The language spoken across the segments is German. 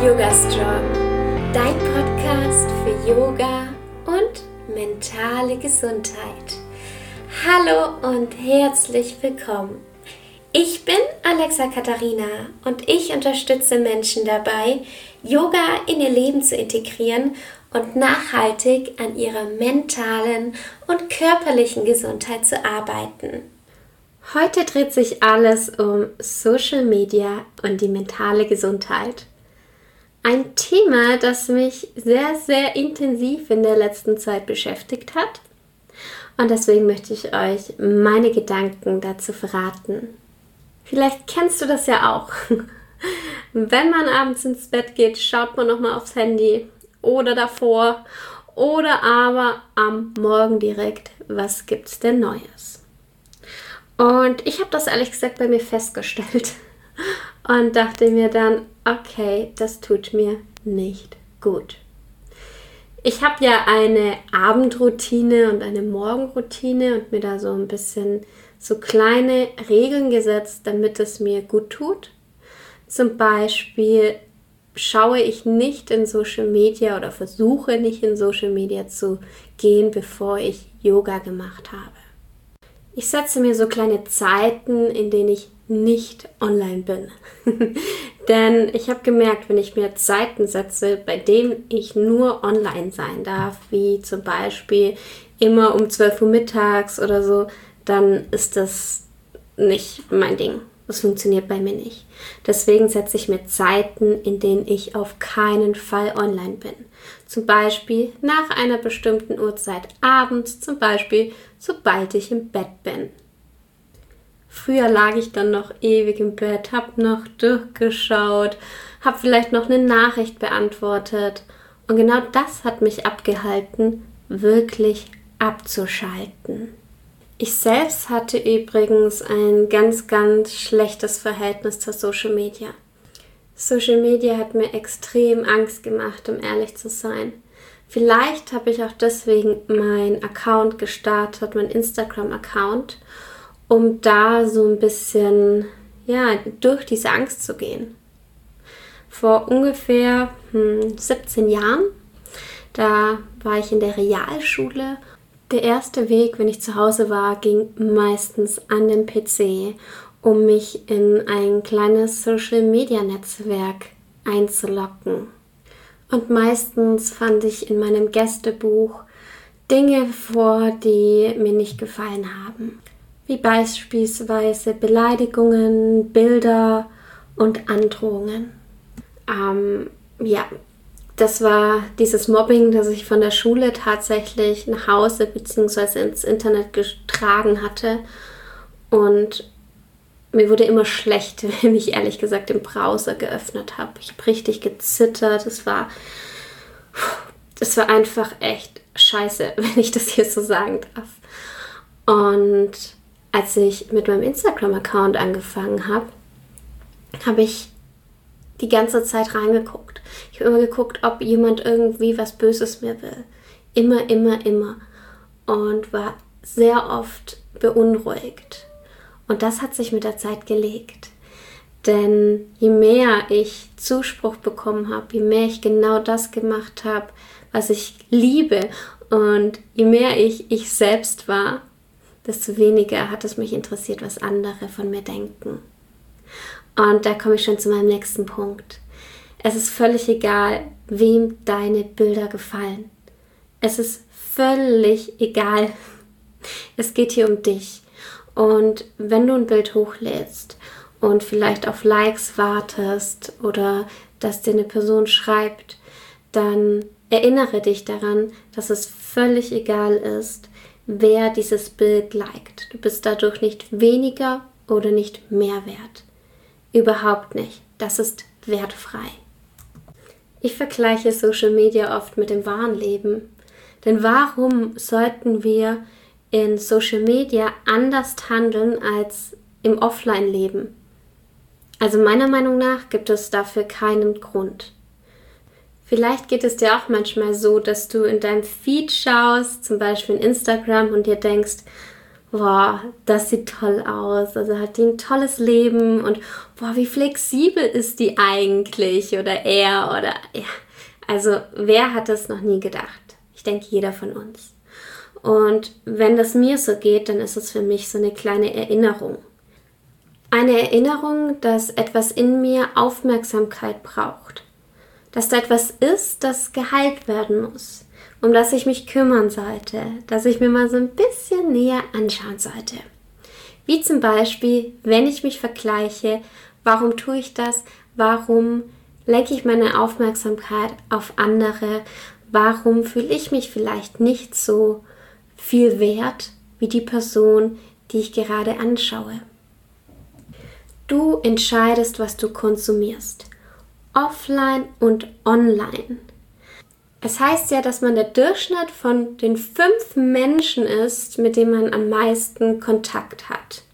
Yoga Strong, dein Podcast für Yoga und mentale Gesundheit. Hallo und herzlich willkommen. Ich bin Alexa Katharina und ich unterstütze Menschen dabei, Yoga in ihr Leben zu integrieren und nachhaltig an ihrer mentalen und körperlichen Gesundheit zu arbeiten. Heute dreht sich alles um Social Media und die mentale Gesundheit. Ein Thema, das mich sehr, sehr intensiv in der letzten Zeit beschäftigt hat. Und deswegen möchte ich euch meine Gedanken dazu verraten. Vielleicht kennst du das ja auch. Wenn man abends ins Bett geht, schaut man nochmal aufs Handy oder davor oder aber am Morgen direkt, was gibt's denn Neues? Und ich habe das ehrlich gesagt bei mir festgestellt und dachte mir dann, okay, das tut mir nicht gut. Ich habe ja eine Abendroutine und eine Morgenroutine und mir da so ein bisschen so kleine Regeln gesetzt, damit es mir gut tut. Zum Beispiel schaue ich nicht in Social Media oder versuche nicht in Social Media zu gehen, bevor ich Yoga gemacht habe. Ich setze mir so kleine Zeiten, in denen ich nicht online bin. Denn ich habe gemerkt, wenn ich mir Zeiten setze, bei denen ich nur online sein darf, wie zum Beispiel immer um 12 Uhr mittags oder so, dann ist das nicht mein Ding. Das funktioniert bei mir nicht. Deswegen setze ich mir Zeiten, in denen ich auf keinen Fall online bin. Zum Beispiel nach einer bestimmten Uhrzeit abends, zum Beispiel sobald ich im Bett bin. Früher lag ich dann noch ewig im Bett, habe noch durchgeschaut, habe vielleicht noch eine Nachricht beantwortet. Und genau das hat mich abgehalten, wirklich abzuschalten. Ich selbst hatte übrigens ein ganz, ganz schlechtes Verhältnis zur Social Media. Social Media hat mir extrem Angst gemacht, um ehrlich zu sein. Vielleicht habe ich auch deswegen meinen Account gestartet, meinen Instagram-Account, um da so ein bisschen durch diese Angst zu gehen. Vor ungefähr 17 Jahren, da war ich in der Realschule. Der erste Weg, wenn ich zu Hause war, ging meistens an den PC, um mich in ein kleines Social-Media-Netzwerk einzulocken. Und meistens fand ich in meinem Gästebuch Dinge vor, die mir nicht gefallen haben. Wie beispielsweise Beleidigungen, Bilder und Androhungen. Das war dieses Mobbing, das ich von der Schule tatsächlich nach Hause bzw. ins Internet getragen hatte. Und mir wurde immer schlecht, wenn ich ehrlich gesagt den Browser geöffnet habe. Ich habe richtig gezittert. Das war einfach echt scheiße, wenn ich das hier so sagen darf. Und als ich mit meinem Instagram-Account angefangen habe, habe ich die ganze Zeit reingeguckt. Ich habe immer geguckt, ob jemand irgendwie was Böses mir will. Immer. Und war sehr oft beunruhigt. Und das hat sich mit der Zeit gelegt. Denn je mehr ich Zuspruch bekommen habe, je mehr ich genau das gemacht habe, was ich liebe und je mehr ich selbst war, desto weniger hat es mich interessiert, was andere von mir denken. Und da komme ich schon zu meinem nächsten Punkt. Es ist völlig egal, wem deine Bilder gefallen. Es ist völlig egal. Es geht hier um dich. Und wenn du ein Bild hochlädst und vielleicht auf Likes wartest oder dass dir eine Person schreibt, dann erinnere dich daran, dass es völlig egal ist, wer dieses Bild liked. Du bist dadurch nicht weniger oder nicht mehr wert. Überhaupt nicht. Das ist wertfrei. Ich vergleiche Social Media oft mit dem wahren Leben. Denn warum sollten wir in Social Media anders handeln als im Offline-Leben? Also meiner Meinung nach gibt es dafür keinen Grund. Vielleicht geht es dir auch manchmal so, dass du in deinem Feed schaust, zum Beispiel in Instagram, und dir denkst, boah, das sieht toll aus, also hat die ein tolles Leben und boah, wie flexibel ist die eigentlich oder er oder ja. Also wer hat das noch nie gedacht? Ich denke, jeder von uns. Und wenn das mir so geht, dann ist es für mich so eine kleine Erinnerung. Eine Erinnerung, dass etwas in mir Aufmerksamkeit braucht. Dass da etwas ist, das geheilt werden muss. Um das ich mich kümmern sollte. Dass ich mir mal so ein bisschen näher anschauen sollte. Wie zum Beispiel, wenn ich mich vergleiche, warum tue ich das? Warum lenke ich meine Aufmerksamkeit auf andere? Warum fühle ich mich vielleicht nicht so viel wert wie die Person, die ich gerade anschaue? Du entscheidest, was du konsumierst. Offline und online. Es heißt ja, dass man der Durchschnitt von den 5 Menschen ist, mit denen man am meisten Kontakt hat.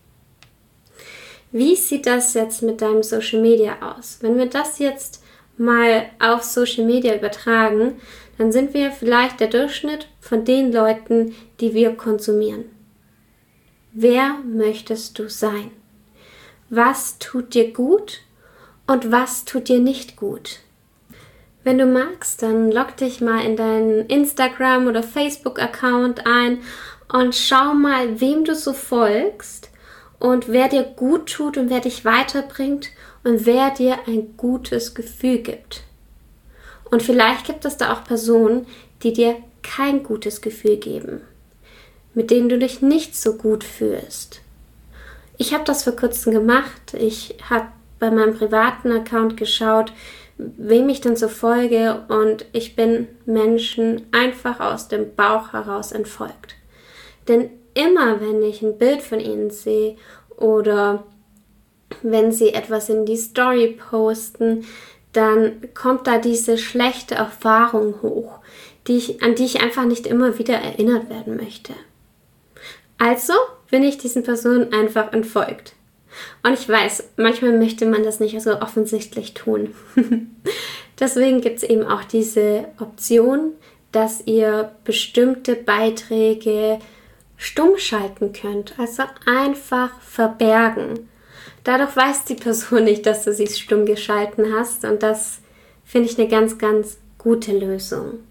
Wie sieht das jetzt mit deinem Social Media aus? Wenn wir das jetzt mal auf Social Media übertragen, dann sind wir vielleicht der Durchschnitt von den Leuten, die wir konsumieren. Wer möchtest du sein? Was tut dir gut und was tut dir nicht gut? Wenn du magst, dann log dich mal in deinen Instagram- oder Facebook-Account ein und schau mal, wem du so folgst und wer dir gut tut und wer dich weiterbringt und wer dir ein gutes Gefühl gibt. Und vielleicht gibt es da auch Personen, die dir kein gutes Gefühl geben, mit denen du dich nicht so gut fühlst. Ich habe das vor kurzem gemacht. Ich habe bei meinem privaten Account geschaut, wem ich denn so folge und ich bin Menschen einfach aus dem Bauch heraus entfolgt. Denn immer wenn ich ein Bild von ihnen sehe oder wenn sie etwas in die Story posten, dann kommt da diese schlechte Erfahrung hoch, an die ich einfach nicht immer wieder erinnert werden möchte. Also bin ich diesen Personen einfach entfolgt. Und ich weiß, manchmal möchte man das nicht so offensichtlich tun. Deswegen gibt es eben auch diese Option, dass ihr bestimmte Beiträge stumm schalten könnt, also einfach verbergen. Dadurch weiß die Person nicht, dass du sie stumm geschalten hast und das finde ich eine ganz, ganz gute Lösung.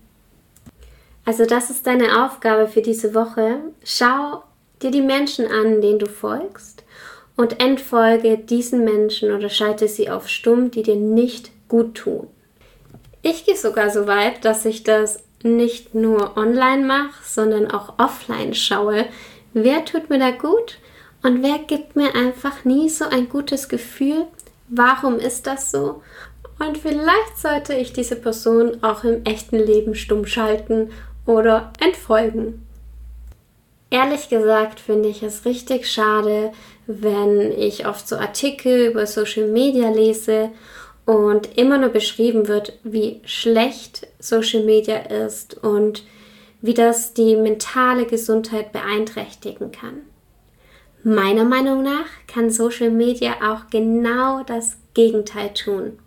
Also das ist deine Aufgabe für diese Woche. Schau dir die Menschen an, denen du folgst und entfolge diesen Menschen oder schalte sie auf stumm, die dir nicht gut tun. Ich gehe sogar so weit, dass ich das nicht nur online mache, sondern auch offline schaue. Wer tut mir da gut und wer gibt mir einfach nie so ein gutes Gefühl? Warum ist das so? Und vielleicht sollte ich diese Person auch im echten Leben stumm schalten oder entfolgen. Ehrlich gesagt finde ich es richtig schade, wenn ich oft so Artikel über Social Media lese und immer nur beschrieben wird, wie schlecht Social Media ist und wie das die mentale Gesundheit beeinträchtigen kann. Meiner Meinung nach kann Social Media auch genau das Gegenteil tun.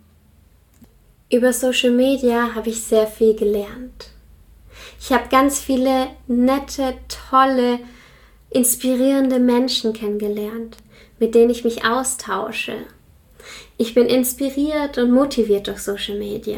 Über Social Media habe ich sehr viel gelernt. Ich habe ganz viele nette, tolle, inspirierende Menschen kennengelernt, mit denen ich mich austausche. Ich bin inspiriert und motiviert durch Social Media.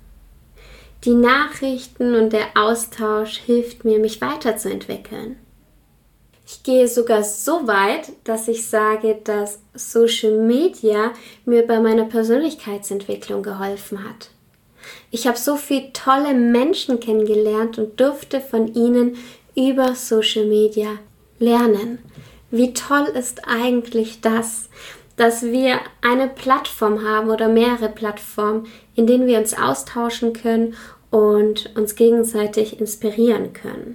Die Nachrichten und der Austausch hilft mir, mich weiterzuentwickeln. Ich gehe sogar so weit, dass ich sage, dass Social Media mir bei meiner Persönlichkeitsentwicklung geholfen hat. Ich habe so viele tolle Menschen kennengelernt und durfte von ihnen über Social Media lernen. Wie toll ist eigentlich das, dass wir eine Plattform haben oder mehrere Plattformen, in denen wir uns austauschen können und uns gegenseitig inspirieren können.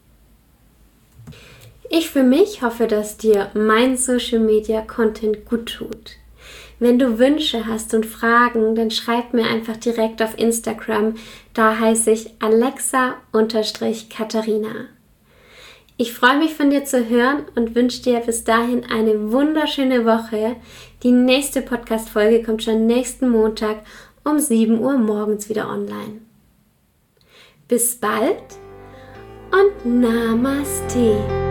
Ich für mich hoffe, dass dir mein Social Media Content gut tut. Wenn du Wünsche hast und Fragen, dann schreib mir einfach direkt auf Instagram. Da heiße ich Alexa_Katharina. Ich freue mich von dir zu hören und wünsche dir bis dahin eine wunderschöne Woche. Die nächste Podcast-Folge kommt schon nächsten Montag um 7 Uhr morgens wieder online. Bis bald und Namaste.